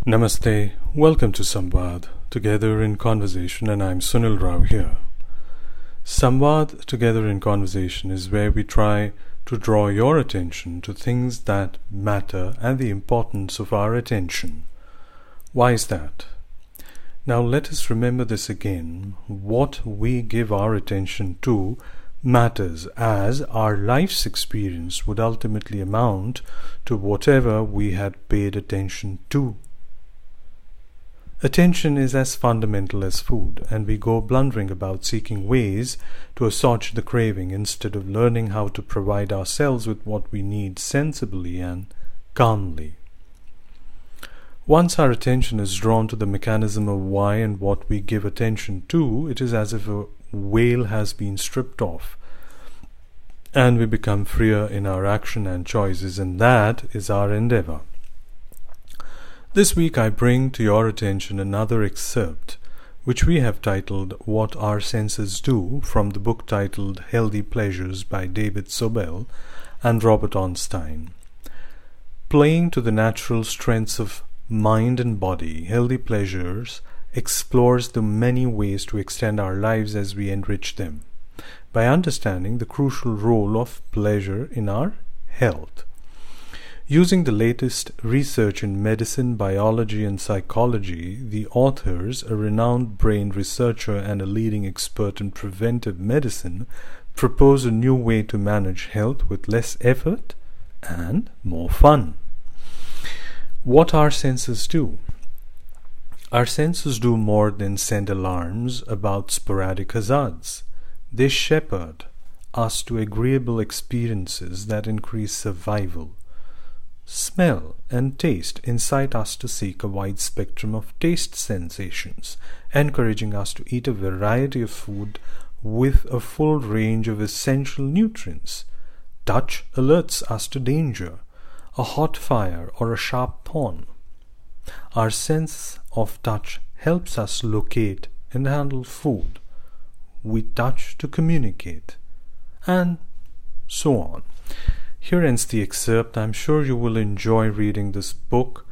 Namaste, welcome to Samvad, Together in Conversation, and I'm Sunil Rao here. Samvad, Together in Conversation is where we try to draw your attention to things that matter and the importance of our attention. Why is that? Now let us remember this again. What we give our attention to matters, as our life's experience would ultimately amount to whatever we had paid attention to. Attention is as fundamental as food, and we go blundering about seeking ways to assuage the craving instead of learning how to provide ourselves with what we need sensibly and calmly. Once our attention is drawn to the mechanism of why and what we give attention to, it is as if a veil has been stripped off, and we become freer in our action and choices, and that is our endeavor. This week I bring to your attention another excerpt, which we have titled What Our Senses Do, from the book titled Healthy Pleasures by David Sobel and Robert Ornstein. Playing to the natural strengths of mind and body, Healthy Pleasures explores the many ways to extend our lives as we enrich them, by understanding the crucial role of pleasure in our health. Using the latest research in medicine, biology, and psychology, the authors, a renowned brain researcher and a leading expert in preventive medicine, propose a new way to manage health with less effort and more fun. What our senses do. Our senses do more than send alarms about sporadic hazards. They shepherd us to agreeable experiences that increase survival. Smell and taste incite us to seek a wide spectrum of taste sensations, encouraging us to eat a variety of food with a full range of essential nutrients. Touch alerts us to danger, a hot fire or a sharp thorn. Our sense of touch helps us locate and handle food. We touch to communicate, and so on. Here ends the excerpt. I'm sure you will enjoy reading this book.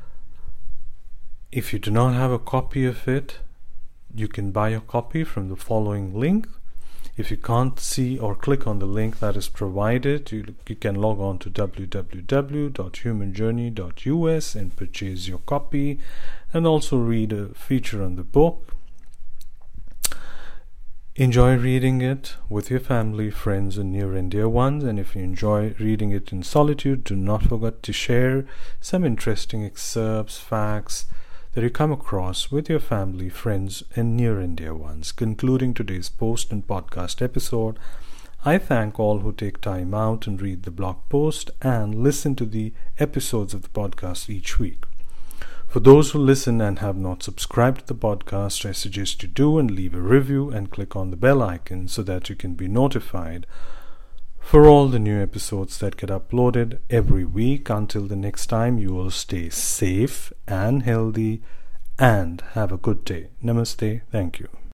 If you do not have a copy of it, you can buy a copy from the following link. If you can't see or click on the link that is provided, you can log on to www.humanjourney.us and purchase your copy, and also read a feature on the book. Enjoy reading it with your family, friends, and near and dear ones. And if you enjoy reading it in solitude, do not forget to share some interesting excerpts, facts that you come across with your family, friends, and near and dear ones. Concluding today's post and podcast episode, I thank all who take time out and read the blog post and listen to the episodes of the podcast each week. For those who listen and have not subscribed to the podcast, I suggest you do and leave a review and click on the bell icon so that you can be notified for all the new episodes that get uploaded every week. Until the next time, you will stay safe and healthy and have a good day. Namaste. Thank you.